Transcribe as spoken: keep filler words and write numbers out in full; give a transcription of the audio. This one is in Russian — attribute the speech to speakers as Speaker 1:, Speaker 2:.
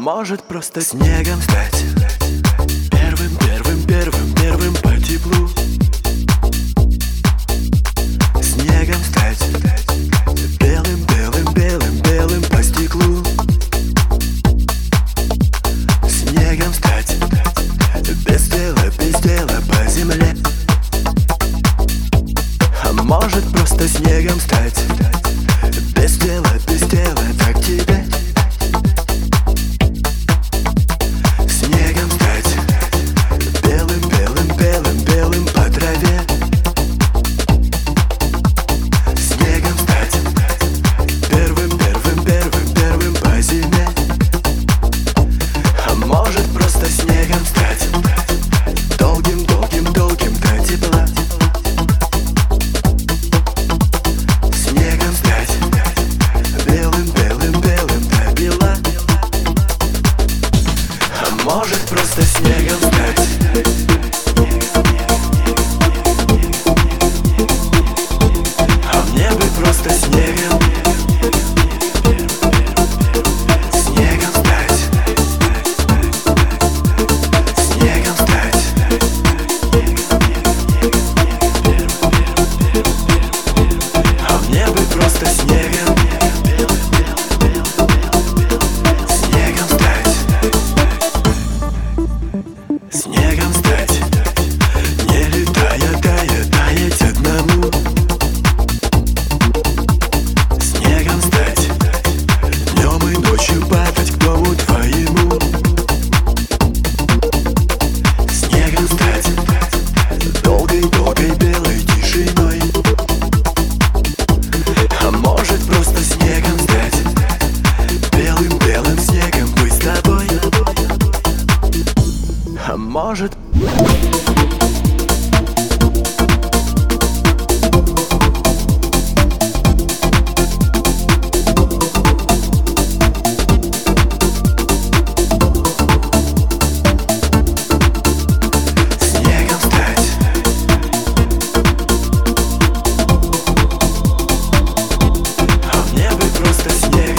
Speaker 1: может просто снегом стать. Первым, первым, первым, первым по теплу. Снегом стать. Белым, белым, белым, белым по стеклу. Снегом стать. Без дела, без дела по земле. А может просто снегом стать. Без дела, без дела, так тебе. Снегом стать. Белым, белым, белым, белым по траве. Снегом стать. Первым, первым, первым, первым по зиме. А может просто снегом стать. Долгим, долгим, долгим до тепла. Снегом стать. Белым, белым, белым до бела. А может просто снегом стать. А мне бы просто снегом. Снегом стать. Снегом стать. А мне бы просто снегом. Снегом стать. Снегом стать. Не летая, тая, таять одному. Снегом стать. Днем и ночью падать к дому твоему. Снегом стать. Долгой-долгой белой тишиной. А может просто снегом стать. Белым-белым снегом быть с тобой. А может... Снегом стать. А мне бы просто снег.